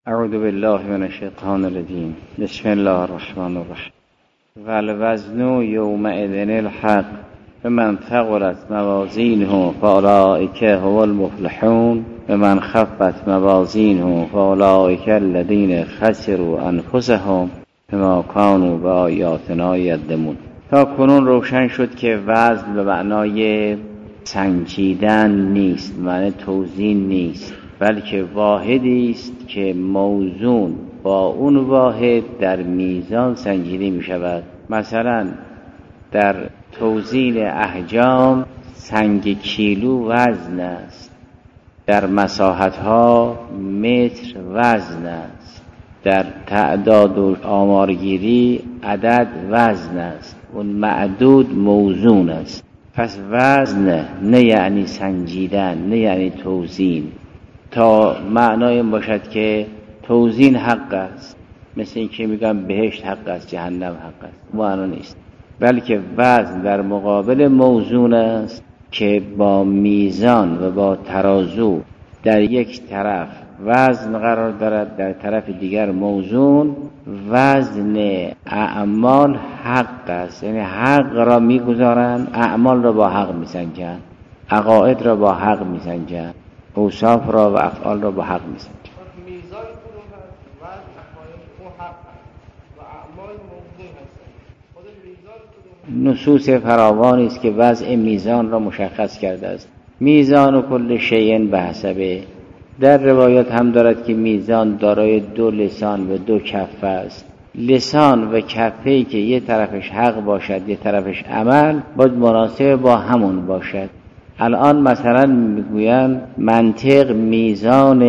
اعوذ بالله من الشیطان الرجیم. بسم الله الرحمن الرحیم. والوزن یومئذ الحق فمن ثقلت موازینه فاولئک هم المفلحون ومن خفت موازینه فاولئک الذین خسروا انفسهم بما کانوا بآیاتنا یظلمون. تا کنون روشن شد که وزن به معنای سنجیدن نیست، معنی توزین نیست، بلکه واحدی است که موزون با اون واحد در میزان سنجیده می شود. مثلا در توزین احجام سنگ کیلو وزن است، در مساحت ها متر وزن است، در تعداد و آمارگیری عدد وزن است، اون معدود موزون است. پس وزن نه یعنی سنجیدن، نه یعنی توزین. تا معنای باشد که توزین حق است، مثل این که میگم بهشت حق است، جهنم حق است، معنا نیست، بلکه وزن در مقابل موزون است که با میزان و با ترازو در یک طرف وزن قرار دارد، در طرف دیگر موزون. وزن اعمال حق است، یعنی حق را میگذارند، اعمال را با حق میسنجند، عقاید را با حق میسنجند، اوصاف را و افعال را با حق میسنجند. میزان کدوم هست؟ وزن عقاید اون حق هست و اعمال موزون هست. خود میزان کدوم هست؟ نصوص فراوانی است که وضع میزان را مشخص کرده است. میزان و کل شیء بحسبه. در روایات هم دارد که میزان دارای 2 لسان و 2 کفه است. لسان و کفه‌ای که یه طرفش حق باشد، یه طرفش عمل، باید مناسب با همون باشد. الان مثلا میگویند منطق میزان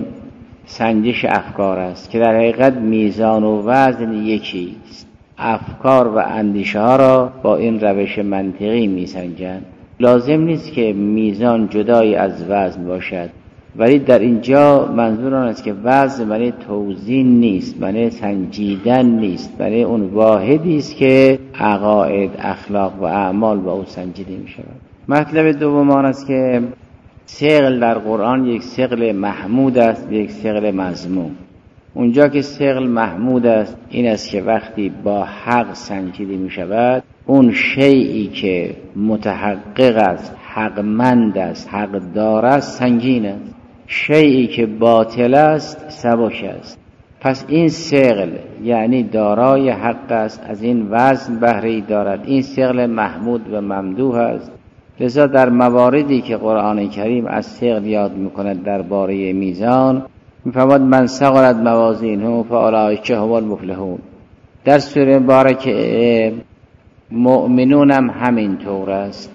سنجش افکار است، که در حقیقت میزان و وزن یکی است. افکار و اندیشه ها را با این روش منطقی میسنجند. لازم نیست که میزان جدای از وزن باشد، ولی در اینجا منظور آن است که وزن معنی توزین نیست، معنی سنجیدن نیست، معنی اون واحدی است که عقاید، اخلاق و اعمال با او سنجیده می شود. مطلب دوم آن است که ثقل در قرآن یک ثقل محمود است، یک ثقل مذموم. اونجا که ثقل محمود است این است که وقتی با حق سنجیده می شود، اون شیئی که متحقق است، حقمند است، حق دار است، سنگین است. شیئی که باطل است سبک است. پس این ثقل یعنی دارای حق است، از این وزن بهره‌ای دارد. این ثقل محمود و ممدوح است. لذا در مواردی که قرآن کریم از ثقل یاد میکند درباره میزان، میفرماید من ثقلت موازینه فاولئک هم المفلحون. در سوره مبارکه مؤمنون هم همین طور است.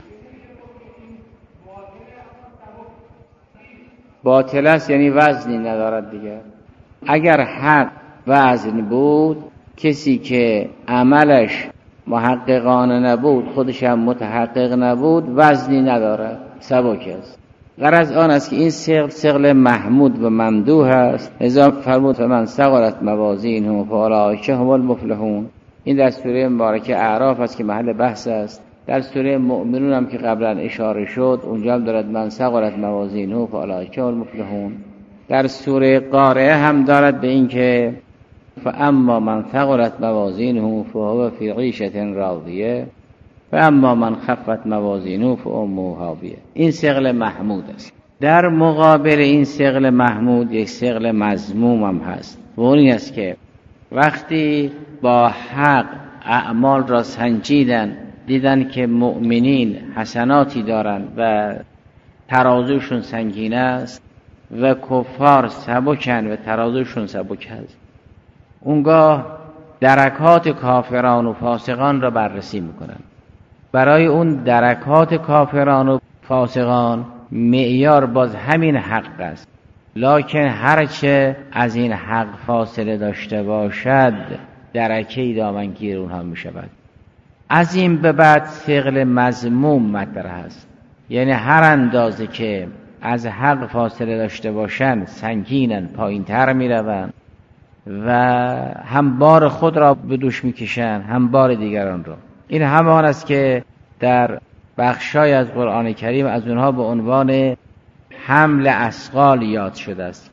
باطل است یعنی وزنی ندارد دیگر. اگر حق وزن بود، کسی که عملش محققانه نبود، خودش هم متحقق نبود، وزنی ندارد، سبک است. غرض آن است که این ثقل محمود و ممدوح است. لذا فرمود من ثقلت موازینه فاولئک هم المفلحون. این در سوره مبارکه اعراف است که محل بحث است. در سوره مؤمنون هم که قبلا اشاره شد، اونجا هم دارد من ثقلت موازینه فاولئک هم المفلحون. در سوره قارعه هم دارد به این که فاما من ثقلت موازینه فهو فی عیشة راضیه فاما من خفت موازینه فامه هاویه. این ثقل محمود است. در مقابل این ثقل محمود یک ثقل مذموم هم هست. و اون این است که وقتی با حق اعمال را سنجیدن، دیدن که مؤمنین حسناتی دارند و ترازوشون سنگین است و کفار سبکن و ترازوشون سبک است، اونگاه درکات کافران و فاسقان را بررسی میکنن. برای اون درکات کافران و فاسقان معیار باز همین حق است، لکن هرچه از این حق فاصله داشته باشد درکه دامنگیر اونها میشود. از این به بعد ثقل مذموم مطرح است، یعنی هر اندازه که از حق فاصله داشته باشند سنگینن، پایین تر می روند و هم بار خود را به دوش می کشند هم بار دیگران را. این همان است که در بخشای از قرآن کریم از اونها به عنوان حمل اثقال یاد شده است.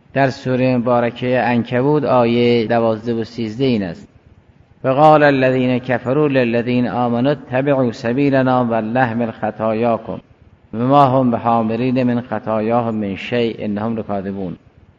در سوره مبارکه عنکبوت آیه 12 و 13 این است: وقال الذين كفروا للذين آمنوا اتبعوا سبيلنا ولنحمل خطاياكم وما هم بحاملين من خطاياهم من شيء انهم لكاذبون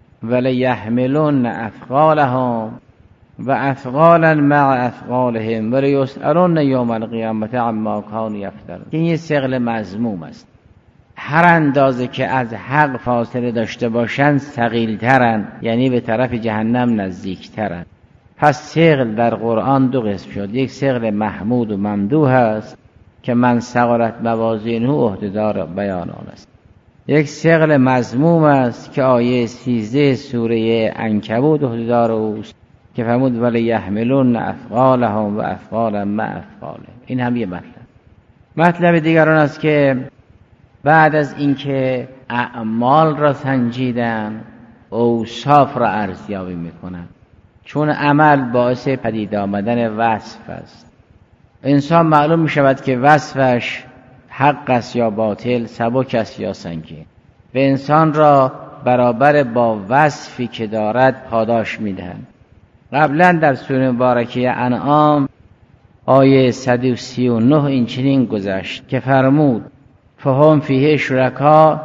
وليحملن اثقالهم واثقالا مع اثقالهم وليسألن يوم القيامة عما كانوا يفترون. این یه ثقل مذموم است. هر اندازه که از حق فاصله داشته باشند ثقیل‌ترن، یعنی به طرف جهنم نزدیکترن. پس ثقل در قرآن دو قسم شد. یک ثقل محمود و ممدوح است که من ثقلت موازینه عهده‌دار بیان آن است. یک ثقل مذموم است که آیه 13 سوره عنکبوت عهده‌دار اوست که فرمود ولی یحملون اثقالهم و اثقالا مع اثقالهم. این هم یه مطلب دیگر آن است که بعد از اینکه اعمال را سنجیدن اوصاف را ارزیابی میکنن، چون عمل باعث پدید آمدن وصف است. انسان معلوم میشود که وصفش حق است یا باطل، سبک است یا سنگین. به انسان را برابر با وصفی که دارد پاداش میدهند. قبلا در سوره مبارکه انعام آیه 139 این چنین گذشت که فرمود فهم فیه شرکا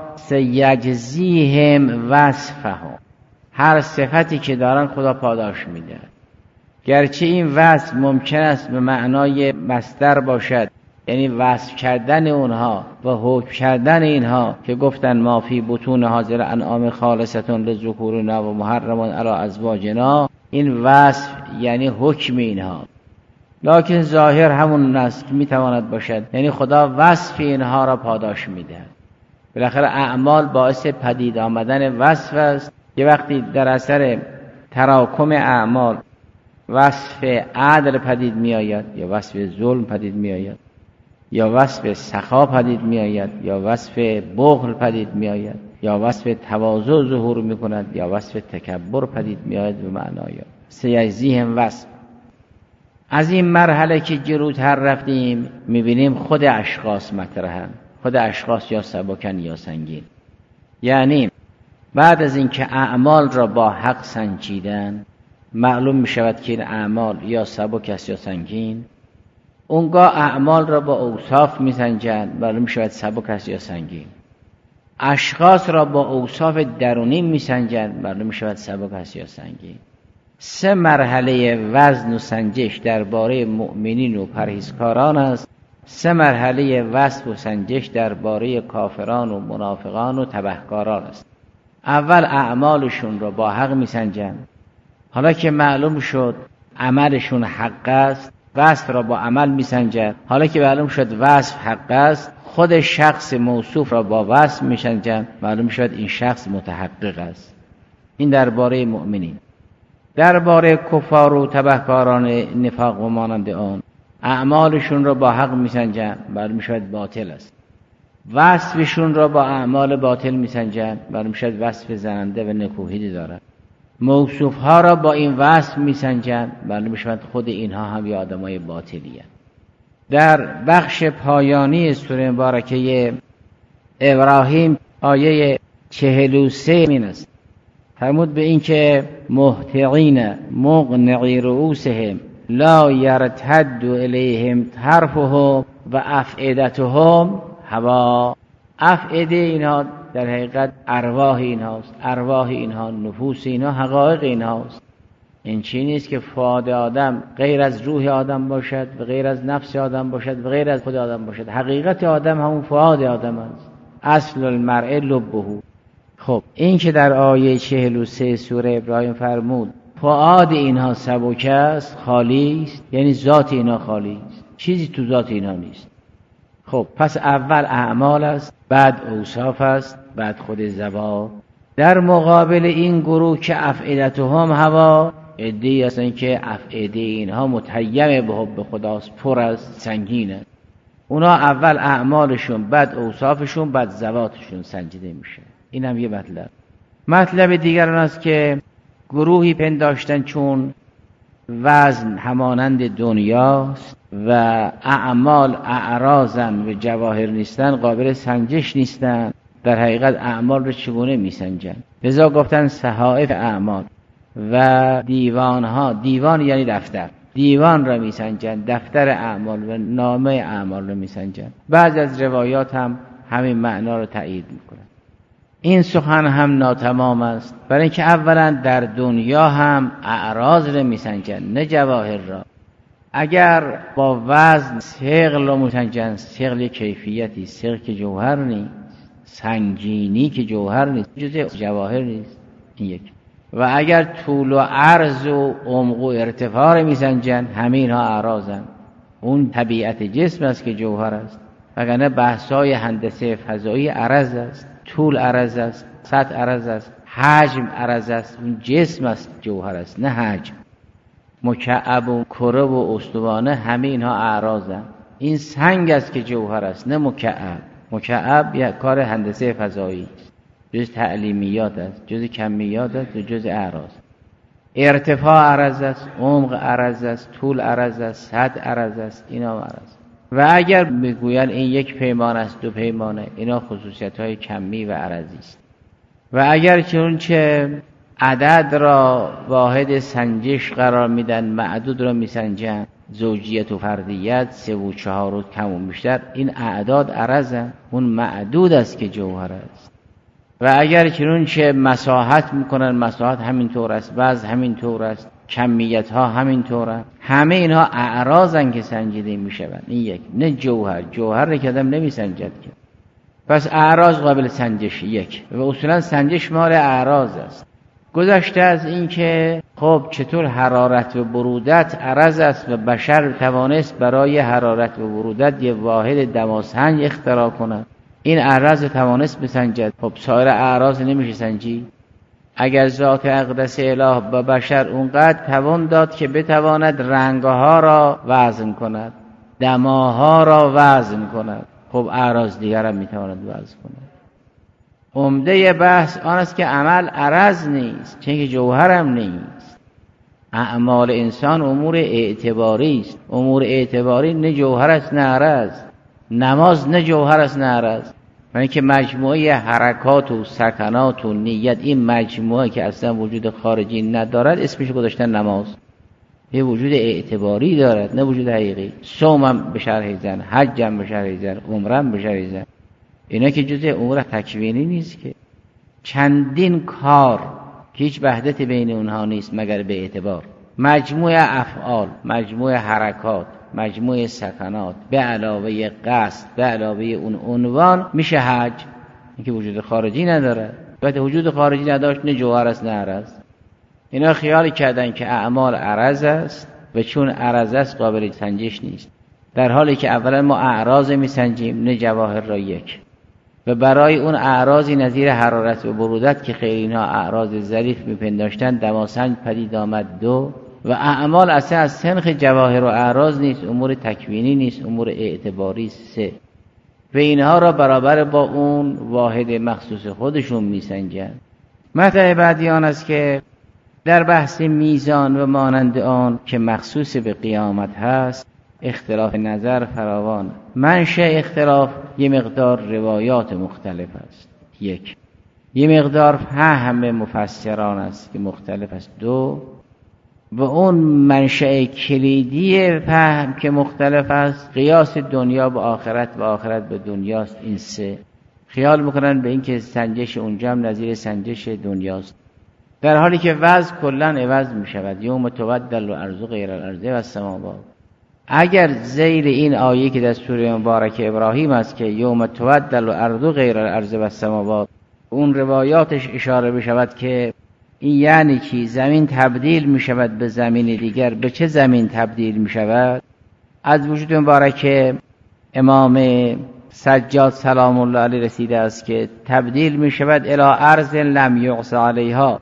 سیجزیهم وصفهم. هر صفتی که دارن خدا پاداش میده. گرچه این وصف ممکن است به معنای مصدر باشد، یعنی وصف کردن اونها و حکم کردن اینها که گفتن ما فی بطون هذه الانعام خالصة للذکورنا و محرم علی ازواجنا، این وصف یعنی حکم اینها. لکن ظاهر همون است که میتواند باشد، یعنی خدا وصف اینها را پاداش میده. بالاخره اعمال باعث پدید آمدن وصف است. یه وقتی در اثر تراکم اعمال وصف عدل پدید می آید، یا وصف ظلم پدید می آید، یا وصف سخا پدید می آید، یا وصف بخل پدید می آید، یا وصف تواضع ظهور می کند، یا وصف تکبر پدید می آید. به معنای سیجزیهم وصف. از این مرحله که جلوتر رفتیم می بینیم خود اشخاص مطرحن. خود اشخاص یا سبکن یا سنگین. یعنی بعد از اینکه اعمال را با حق سنجیدن معلوم می شود که این اعمال یا سبک است یا سنگین. اونگاه اعمال را با اوصاف می سنجند، معلوم می شود سبک است یا سنگین. اشخاص را با اوصاف درونی می سنجند، معلوم می شود سبک است یا سنگین. 3 مرحله وزن و سنجش درباره مؤمنین و پرهیزکاران است. 3 مرحله وصف و سنجش درباره کافران و منافقان و تبهکاران است. اول اعمالشون را با حق میسنجند. حالا که معلوم شد عملشون حق است، وصف را با عمل میسنجند. حالا که معلوم شد وصف حق است، خود شخص موصوف را با وصف میسنجند. معلوم شد این شخص متحقق است. این درباره مؤمنین. درباره کفار و تبهکاران نفاق و مانند آن اعمالشون را با حق میسنجند، معلوم شد باطل است. وصفشون را با اعمال باطل میسنجند، معلوم شد وصف زننده و نکوهیدی دارند. موصوفها را با این وصف میسنجند، معلوم شد خود اینها هم یه آدمای باطلی هستند. در بخش پایانی سوره مبارکه ابراهیم آیه 43 این است: فرمود به این که مهطعین مقنعی رؤوسهم لا یرتد الیهم طرفهم و افئدتهم هوا. افئده اینها در حقیقت ارواح اینهاست، ارواح اینها، نفوس اینها، حقایق اینهاست. این چیزی نیست که فؤاد آدم غیر از روح آدم باشد و غیر از نفس آدم باشد و غیر از خود آدم باشد. حقیقت آدم همون فؤاد آدم است. اصل المرء لبه. خب این که در آیه 43 سوره ابراهیم فرمود فؤاد اینها سبک است، خالی است، یعنی ذات اینها خالی است، چیزی تو ذات اینها نیست. خب پس اول اعمال است، بعد اوصاف است، بعد خود زبان. در مقابل این گروه که افئدتهم هوا، عده‌ای هستن که افئده اینها متیم به حب خداست، پر از سنگین است. اونا اول اعمالشون، بعد اوصافشون، بعد ذواتشون سنجیده میشه. این هم یه مطلب دیگر اون است که گروهی پنداشتن چون وزن همانند دنیاست و اعمال اعراضن و جواهر نیستن، قابل سنجش نیستن، در حقیقت اعمال رو چگونه میسنجن؟ لذا گفتن صحائف اعمال و دیوانها، دیوان یعنی دفتر، دیوان را میسنجن، دفتر اعمال و نامه اعمال را میسنجن. بعض از روایات هم همین معنا رو تایید میکنن. این سخن هم ناتمام است، برای اینکه اولا در دنیا هم اعراض را میسنجن نه جواهر را. اگر با وزن ثقل را میسنجن، ثقل کیفیتی، ثقل که جوهر نیست، سنگینی که جوهر نیست، جزء جواهر نیست. این یک. و اگر طول و عرض و عمق و ارتفاع میسنجن، همه اینها اعراضن. اون طبیعت جسم است که جوهر است، وگرنه بحث‌های هندسه فضایی عرض است، طول عرض است، سطح عرض است، حجم عرض است. اون جسم است جوهر است نه حجم. مکعب و کره و استوانه همه اینها اعراضن. این سنگ است که جوهر است نه مکعب. مکعب یک کار هندسه فضایی است، جز تعلیمیات است، جز کمیات است و جز اعراض. ارتفاع عرض است، عمق عرض است، طول عرض است، سطح عرض است، اینا عرض. و اگر بگوین این یک پیمان است، دو پیمانه، اینا خصوصیت‌های کمی و عرضی است. و اگر چنانچه عدد را واحد سنجش قرار میدن، معدود را میسنجن، زوجیت و فردیت، 3 و 4 و کم و بیشتر، این اعداد عرضن، اون معدود است که جوهر است. و اگر چنانچه مساحت میکنن، مساحت همینطور است، وزن همینطور است، کمیت ها همینطوره، همه اینها اعراضن که سنجیده میشوند. این یک، نه جوهر. جوهر را که آدم نمیسنجد که. پس اعراض قابل سنجش یک، و اصولا سنجش مال اعراض است. گذشته از این که خب چطور حرارت و برودت عرض است و بشر توانست برای حرارت و برودت یه واحد دماسنج اختراع کنه، این اعراض توانست بسنجد. خب سایر اعراض نمیشه سنجی. اگر ذات اقدس اله به بشر اونقدر توان داد که بتواند رنگها را وزن کند، دماها را وزن کند، خب اعراض دیگر هم میتواند وزن کند. عمده بحث آن است که عمل عرض نیست، چون که جوهر هم نیست. اعمال انسان امور اعتباری است. امور اعتباری نه جوهر است نه عرض. نماز نه جوهر است نه عرض. یعنی که مجموعه حرکات و سکنات و نیت، این مجموعه که اصلا وجود خارجی ندارد، اسمش گذاشتن نماز. یه وجود اعتباری دارد نه وجود حقیقی. صومم به شرح زن، حجم به شرح زن، عمرم به شرح زن، اینا که جزء امور تکوینی نیست که. چندین کار که هیچ وحدت بین اونها نیست مگر به اعتبار. مجموعه افعال، مجموعه حرکات، مجموعه سکنات به علاوه قصد، به علاوه اون عنوان میشه حج. این که وجود خارجی نداره. وقتی وجود خارجی نداشت نه جوهر است نه عرض. اینا خیال کردن که اعمال عرض است و چون عرض است قابل سنجش نیست، در حالی که اولا ما اعراض میسنجیم نه جواهر را یک. و برای اون اعراضی نظیر حرارت و برودت که خیلی اینها اعراض ظریف میپنداشتن، دماسنج پدید آمد 2. و اعمال اصلا از سنخ جواهر و اعراض نیست، امور تکوینی نیست، امور اعتباری 3. و اینها را برابر با اون واحد مخصوص خودشون میسنجن. مطلب بعدی آن است که در بحث میزان و مانند آن که مخصوص به قیامت هست، اختلاف نظر فراوان. منشأ اختلاف یه مقدار روایات مختلف است. یک، یه مقدار فهم مفسران است که مختلف است. 2، و اون منشأ کلیدی فهم که مختلف است، قیاس دنیا به آخرت و آخرت به دنیاست. این 3 خیال میکنن به این که سنجش اونجا هم نظیر سنجش دنیاست، در حالی که وضع کلن عوض میشود. یوم تبدل الارض غیر الارض و السماوات. اگر زیر این آیه که در سوره مبارک ابراهیم است که یوم تبدل الارض غیر الارض و السماوات، اون روایاتش اشاره بشود که این یعنی چی؟ زمین تبدیل می شود به زمین دیگر. به چه زمین تبدیل می شود؟ از وجود مبارک امام سجاد سلام الله علیه رسیده است که تبدیل می شود الی ارض لم یعص علیها.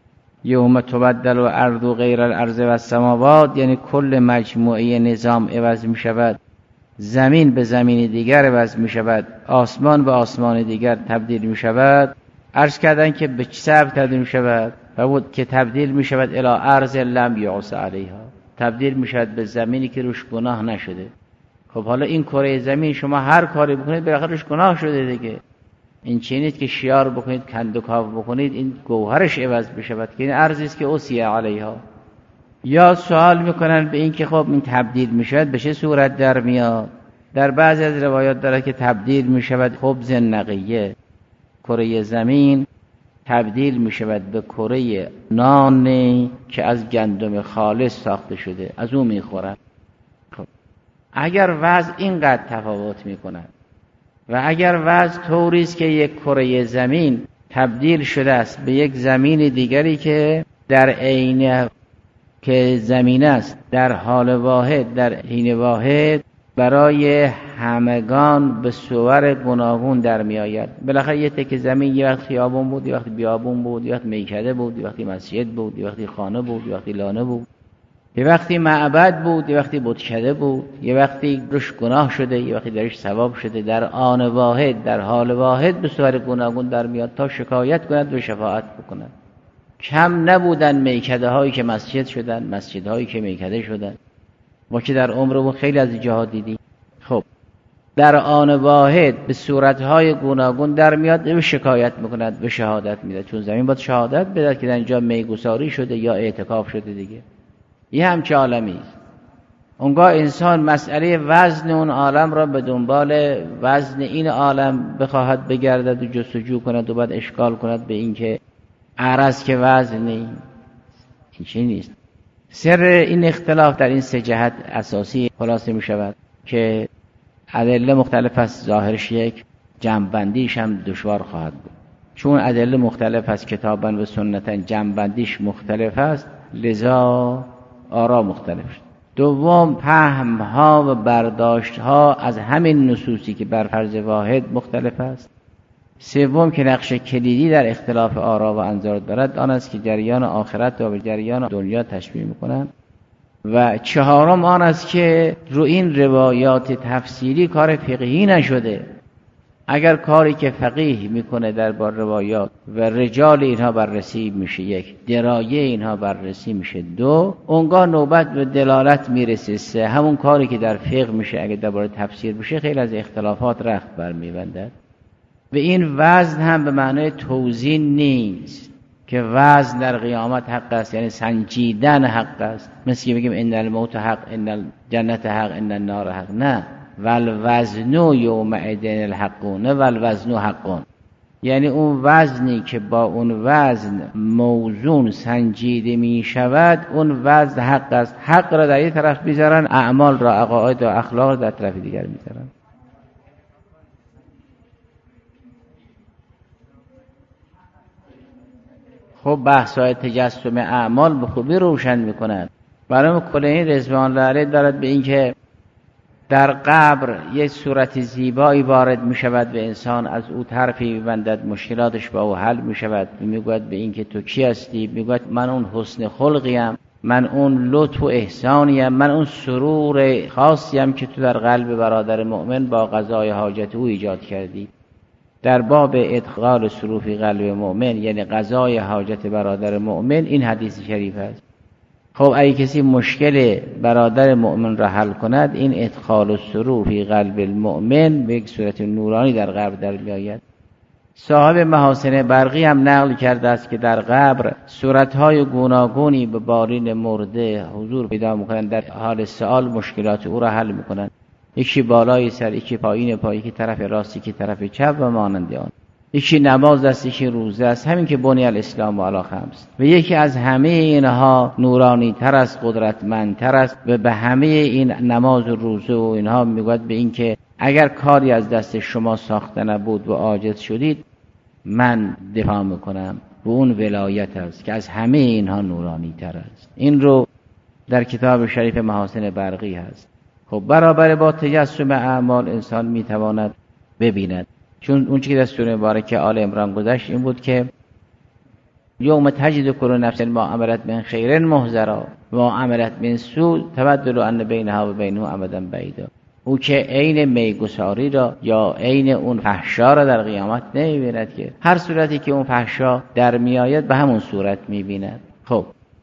یوم تبدل الارض غیر الارض و السماوات، یعنی کل مجموعه نظام عوض می شود، زمین به زمین دیگر عوض می شود، آسمان به آسمان دیگر تبدیل می شود. عرض کردن که به چه سبب تبدیل می شود؟ و بود که تبدیل می شود الی ارض لم یعص علیها، تبدیل می شود به زمینی که روش گناه نشده. خب حالا این کره زمین شما هر کاری بکنید بالاخره روش گناه شده دیگه. این چیزی نیست که شیار بکنید کند و کاو بکنید این گوهرش عوض بشود، که این ارزی است که اسیه علیها. یا سوال میکنن به این که خب این تبدیل میشود به چه صورت در میاد؟ در بعضی از روایات داره که تبدیل میشود خبز نقیه، کره زمین تبدیل میشود به کره نانی که از گندم خالص ساخته شده، از اون میخورن. خب اگر وضع اینقدر تفاوت میکند و اگر وضع طوری است که یک کره زمین تبدیل شده است به یک زمین دیگری که در عین که زمین است، در حال واحد، در حین واحد برای همگان به صور گوناگون در می آید. بالاخره یه تکه زمین یه وقت خیابون بود، یه وقت بیابون بود، یه وقت میکده بود، یه وقتی مسجد بود، یه وقتی خانه بود، یه وقتی لانه بود، یه وقتی معبد بود، یه وقتی بتکده بود، یه وقتی روش گناه شده، یه وقتی درش ثواب شده. در آن واحد، در حال واحد به صور گوناگون در میاد تا شکایت کند و شفاعت بکند. کم نبودن میکده هایی که مسجد شدن، مسجد هایی که میکده شدن، ما که در عمرمون خیلی از جاها دیدیم. خب در آن واحد به صورتهای گوناگون در میاد و شکایت میکند و شهادت میده، چون زمین باید شهادت بده که در اینجا میگساری شده یا اعتکاف شده دیگه. یه همچه عالمی است. اونگاه انسان مسئله وزن اون عالم را به دنبال وزن این عالم بخواهد بگردد و جستجو کند و بعد اشکال کند به این که عرض که وزن این چی نیست. سر این اختلاف در این سه جهت اساسی خلاصه می شود که ادله مختلف است، ظاهرش یک، جمع‌بندیش هم دشوار خواهد بود. چون ادله مختلف است کتاباً و سنتاً، جمع‌بندیش مختلف است، لذا آرا مختلف شد. دوم فهم‌ها و برداشت‌ها از همین نصوصی که بر فرض واحد مختلف است. سوم که نقش کلیدی در اختلاف آرا و انظار دارد آن است که جریان آخرت و جریان دنیا تشبیه می‌کنند. و چهارم آن است که رو این روایات تفسیری کار فقهی نشده. اگر کاری که فقیه میکنه در بار روایات و رجال اینها بررسی میشه، یک، درایه اینها بررسی میشه، دو، اونگاه نوبت به دلالت میرسه، سه، همون کاری که در فقه میشه اگر درباره تفسیر بشه خیلی از اختلافات رخت برمیبندد. و این وزن هم به معنای توزین نیست که وزن در قیامت حق است، یعنی سنجیدن حق است، مثل که بگیم ان الموت حق، ان الجنت حق، ان النار حق. نه، والوزن یومئذ الحق، نه والوزن حق، یعنی اون وزنی که با اون وزن موزون سنجیده می شود اون وزن حق است. حق را در یک طرف بیزارن، اعمال را، عقاید و اخلاق را در طرف دیگر میذارن. خب بحث‌های تجسم اعمال به خوبی روشن می‌کند. برای کلینی رضوان الله علیه دارد به این که در قبر یک صورت زیبایی وارد می‌شود و انسان از او طرفی می‌بندد، مشکلاتش با او حل می‌شود. میگوید به این که تو کی هستی؟ میگوید من اون حسن خلقیم، من اون لطف و احسانیم، من اون سرور خاصیم که تو در قلب برادر مؤمن با قضای حاجت او ایجاد کردی. در باب ادخال سرور فی قلب مؤمن، یعنی قضای حاجت برادر مؤمن، این حدیث شریف است. خب اگه کسی مشکل برادر مؤمن را حل کند، این ادخال سرور فی قلب المؤمن به یک صورت نورانی در قبر در میآید. صاحب محاسن برقی هم نقل کرده است که در قبر صورتهای گوناگونی به بالین مرده حضور پیدا میکنند، در حال سؤال مشکلات او را حل میکنند. یکی بالای سر، یکی پایین پای، یکی طرف راست، یکی طرف چپ و مانند آن. یکی نماز است، یکی روزه است، همین که بنی الاسلام علی خمس. و یکی از همه اینها نورانی تر است، قدرتمندتر است و به همه این نماز و روزه و اینها میگوید به این که اگر کاری از دست شما ساخته نبود و عاجز شدید من دفاع میکنم و اون ولایت است که از همه اینها نورانی تر است. این رو در کتاب شریف محاسن برقی هست. خب برابر با تجسم اعمال انسان میتواند ببیند، چون اون چیزی که در سوره مبارکه آل عمران گذشت این بود که یوم تجد کل نفس ما عملت من خیر محضرا و ما عملت من سوء تبدل ان بینها و بینه امدا بعیدا. او که عین میگساری را یا عین اون فحشا را در قیامت نمیبیند، که هر صورتی که اون فحشا در میآید به همون صورت میبیند. خب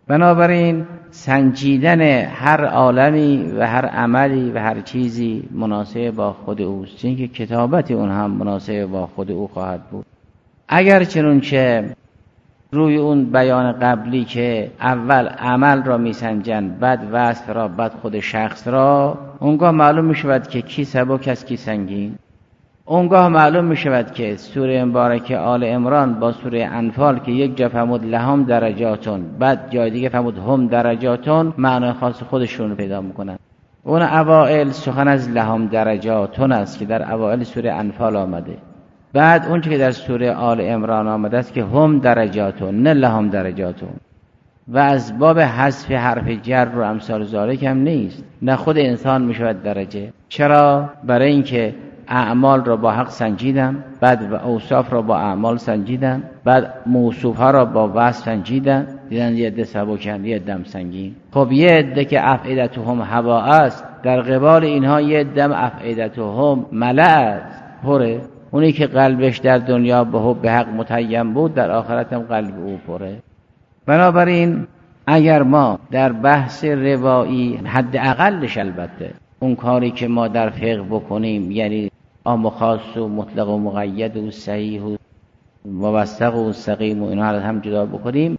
بنابراین سنجیدن هر عالمی و هر عملی و هر چیزی مناسب با خود اوست، چون که کتابت اون هم مناسب با خود او خواهد بود. اگر چنانچه روی اون بیان قبلی که اول عمل را میسنجند، بعد وصف را، بعد خود شخص را، اونگاه معلوم میشود که کی سبک است کی سنگین. اونگاه معلوم میشود که سوره مبارکه آل عمران با سوره انفال که یک جا فرمود لهم درجاتون، بعد جای دیگه فرمود هم درجاتون، معنای خاص خودشون رو پیدا میکنن. اون اوائل سخن از لهم درجاتون است که در اوائل سوره انفال آمده، بعد اون که در سوره آل عمران آمده است که هم درجاتون نه لهم درجاتون، و از باب حذف حرف جر و امثال ذالک هم نیست. نه خود انسان میشود درجه. چرا؟ برای اینکه اعمال را با حق سنجیدن، بعد اوصاف را با اعمال سنجیدن، بعد موصوف ها را با وصف سنجیدن، دیدن یه عده سبکن یه عده سنگین. خب یه عده که افئدتهم هوا است، در قبال اینها یه عده افئدتهم ملأ پره. اونی که قلبش در دنیا به حب حق متیم بود، در آخرت هم قلب او پره. بنابراین اگر ما در بحث روایی حد اقلش البته اون کاری که ما در فقه بکنیم، یعنی عام و خاص و مطلق و مقید و صحیح و موثق و سقیم و اینها رو هم جدا بکنیم،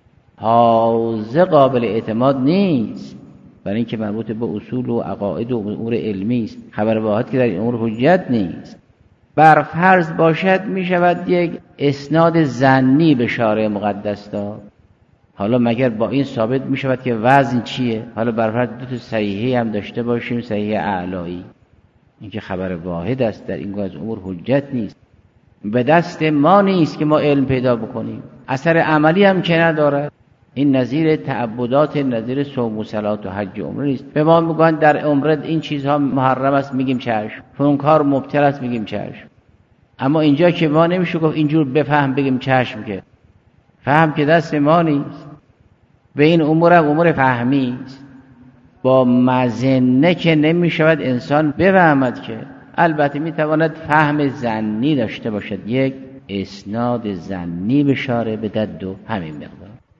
حوزه قابل اعتماد نیست، برای اینکه مربوط به اصول و عقاید و امور علمی است. خبر واحد که در این امور حجت نیست. بر فرض باشد می شود یک اسناد ظنی به شارع مقدس داد. حالا مگر با این ثابت می شود که وزن چیه؟ حالا بر فرض دو تا صحیحی هم داشته باشیم، صحیح اعلایی، این که خبر واحد است، در این گونه از امور حجت نیست. به دست ما نیست که ما علم پیدا بکنیم، اثر عملی هم که ندارد. این نظیر تعبدات، نظیر صوم و صلات و حج و عمره نیست. به ما میگن در عمره این چیزها محرم است، میگیم چشم. اون کار مبتل است، میگیم چشم. اما اینجا که ما نمیشه گفت اینجور بفهم بگیم چشم، که فهم که دست ما نیست. به این امور هم امور فهمی است، با مظنه که نمیشود انسان بفهمد. که البته میتواند فهم ظنی داشته باشد، یک اسناد ظنی به شارع بدهد و همین مقدار.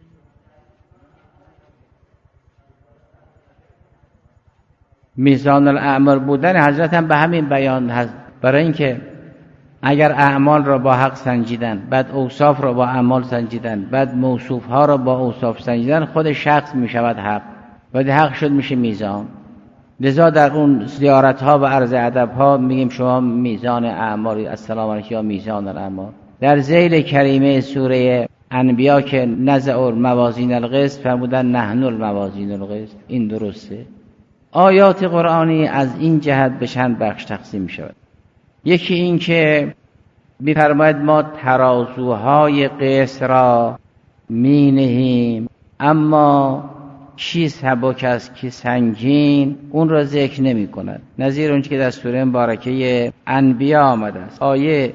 میزان الاعمال بودن حضرت هم به همین بیان هست، برای اینکه اگر اعمال را با حق سنجیدن، بعد اوصاف را با اعمال سنجیدن، بعد موصوف ها را با اوصاف سنجیدن، خود شخص می شود حق، بعد حق شد میشه میزان. لذا در اون زیارت ها و عرض ادب ها میگیم شما میزان اعمال، السلام علیکم یا میزان الاعمال. در ذیل کریمه سوره انبیا که نزع الموازین القسط فرمودن نحن الموازین القسط، این درسته. آیات قرآنی از این جهت به چند بخش تقسیم می شود. یکی این که می‌فرماید ما ترازوهای قسط را می نهیم، اما چی سبک است کی سنگین اون را ذکر نمی کند. نظیر اون که در سوره مبارکه انبیا آمده است. آیه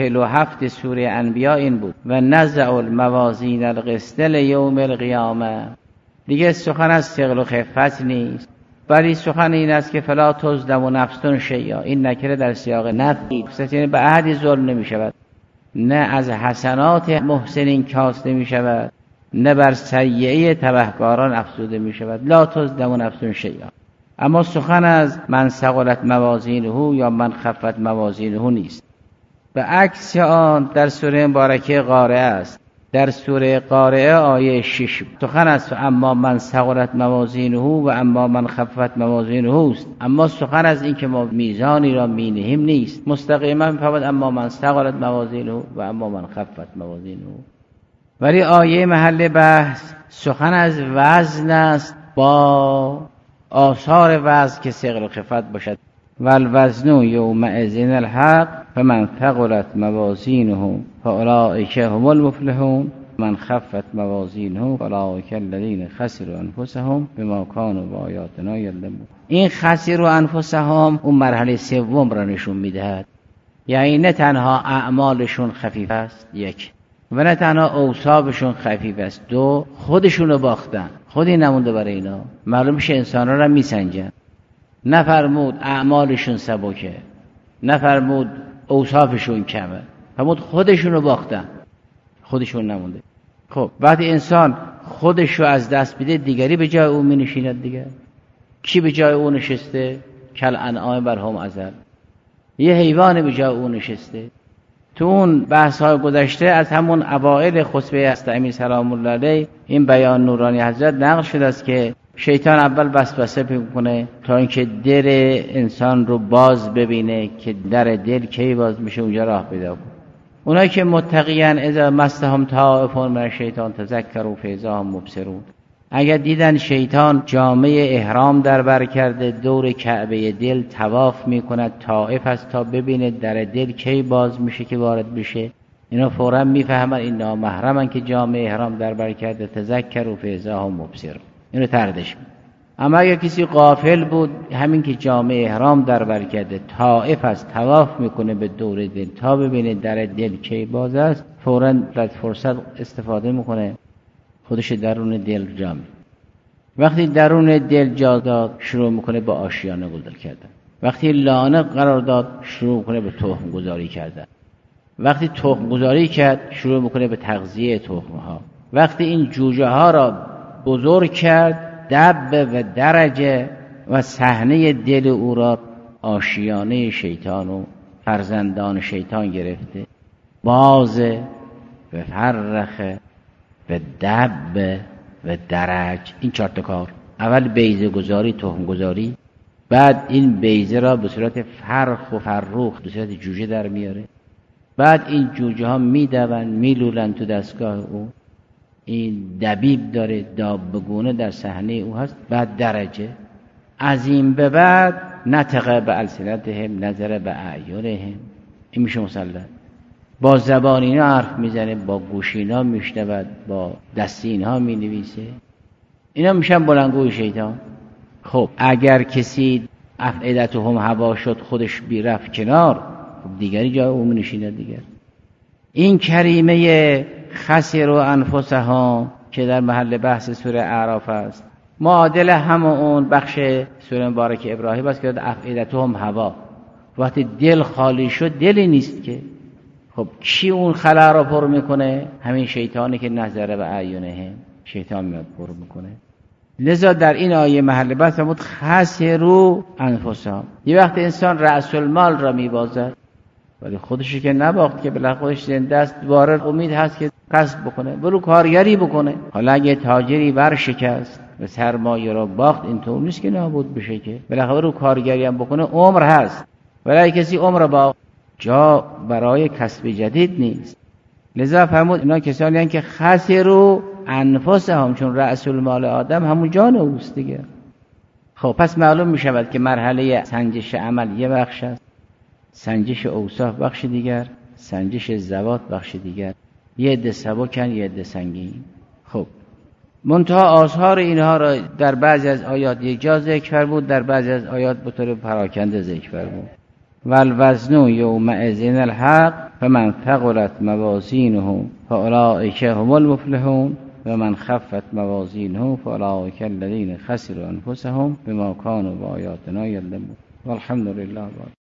47 سوره انبیا این بود و نزع الموازین القسط لیوم القیامه. دیگه سخن از ثقل و خفت نیست، ولی سخن این است که فلا تظلم نفس شیئا. این نکره در سیاق نفی، یعنی به احدی ظلم نمی شود، نه از حسنات محسنین کاسته می شود، نه بر سیئه تبهکاران افزوده می شود. لا تظلم نفس شیئا. اما سخن از من ثقلت موازینه یا من خفت موازینه نیست. به عکس آن در سوره مبارکه قارعه است. در سوره قارعه آیه 6 سخن است اما من ثقلت موازینه و اما من خفت موازینه است. اما سخن از این که ما میزانی را مینهیم نیست. مستقیما میفرماید اما من ثقلت موازینه و اما من خفت موازینه. ولی آیه محل بحث سخن از وزن است، با آثار وزن که ثقل و خفت باشد. والوزن یومئذ الحق فمن ثقلت موازینه فاولئک هم المفلحون من خفت موازینه فاولئک الذین خسروا انفسهم بما کانوا بآیاتنا یظلمون. این خسروا انفسهم اون مرحله سوم را نشون میدهد. یعنی نه تنها اعمالشون خفیف است، یک، و نه تنها اوصافشون خفیف است، دو، خودشون رو باختن، خودی نمونده برای اینا. معلوم میشه انسانا را میسنجن. نفرمود اعمالشون سبکه، نفرمود اوصافشون کمه، فرمود خودشون رو باختن، خودشون نمونده. خب وقتی انسان خودش رو از دست بده دیگری به جای او می نشیند دیگه. کی به جای او نشسته؟ کل انعام برهم ازل، یه حیوان به جای او نشسته. تو اون بحث های گذشته از همون اوائل خطبه استعمی سلام الله علیه این بیان نورانی حضرت نقل شده است که شیطان اول وسوسه میکنه تا اینکه دل انسان رو باز ببینه که در دل کی باز میشه اونجا راه پیدا کنه. اونایی که متقیان اذا مسهم طائف من الشیطان تذکروا فاذا هم مبصرون، اگر دیدن شیطان جامه احرام در بر کرده دور کعبه دل طواف میکند، طائف است تا ببینه در دل کی باز میشه که وارد بشه، اینا فوراً میفهمن این نامحرمن که جامه احرام در بر کرده، تذکروا فاذا هم مبصرون، اینو تردش میکنه. اما اگر کسی غافل بود، همین که جامه احرام در بر کرده طائف است طواف میکنه به دور دل تا ببینه در دل کی باز است، فوراً از فرصت استفاده میکنه، خودش درون دل جا می‌کنه. وقتی درون دل جا داد شروع میکنه به آشیانه گذار کردن. وقتی لانه قرار داد شروع میکنه به تخم گذاری کردن. وقتی تخم گذاری کرد شروع میکنه به تغذیه تخمها. وقتی این جوجه ها را بزرگ کرد، دب و درجه و صحنه دل او را آشیانه شیطان و فرزندان شیطان گرفته، باز و فرخه و دب و درج. این 4 تا کار، اول بیضه گذاری، تخم گذاری، بعد این بیضه را به صورت فرخ و فروخ به صورت جوجه در میاره، بعد این جوجه ها میدون میلولن تو دستگاه او، این دبیب داره، دابگونه در صحنه او هست، بعد درجه. از این به بعد نطق به السنتهم نظر به اعیانهم، این میشه مسلط. با زبان اینا حرف میزنه، با گوش اینا میشنود، با دست اینها مینویسه، اینا میشن بلندگوی شیطان. خب اگر کسی افعدتهم هوا شد، خودش بیرفت کنار، خب دیگری جای او نشینه دیگر. این کریمه خسر و انفسهم که در محل بحث سوره اعراف است، معادل همون بخش سوره مبارک ابراهیم است که افعدتهم هوا. وقتی دل خالی شد دلی نیست که. خب کی اون خلا را پر میکنه؟ همین شیطانی که نظر به اعیانهم، شیطان میاد پر میکنه. لذا در این آیه محل بحث فرمود خسروا انفسهم. یه وقت انسان رأس المال را میبازد ولی خودشی که نباخت که بالاخره خودش زنده است، دوباره امید هست که کسب بکنه، برو کارگری بکنه. حالا اگه تاجری ورشکست و سرمایه را باخت، این طور نیست که نابود بشه، که بالاخره رو کارگری هم بکنه عمر هست. ولی اگه کسی عمر باخت جا برای کسب جدید نیست. لذا فرمود اینا کسانی هستند که خسروا انفسهم، چون رأس المال آدم همون جان اوست دیگه. خب پس معلوم می شود که مرحله سنجش عمل یه بخش است، سنجش اوصاف بخش دیگر، سنجش ذوات بخش دیگر. یه عده سبکن یه عده سنگین. خب منتها آثار اینها را در بعضی از آیات یک جا ذکر بود، در بعضی از آیات به طور پراکنده ذکر بود. والوزن یومئذ الحق فمن ثقلت موازینه فاولئک هم المفلحون ومن خفت موازینه فاولئک الذین خسروا انفسهم بما كانوا بآیاتنا یظلمون. والحمد لله.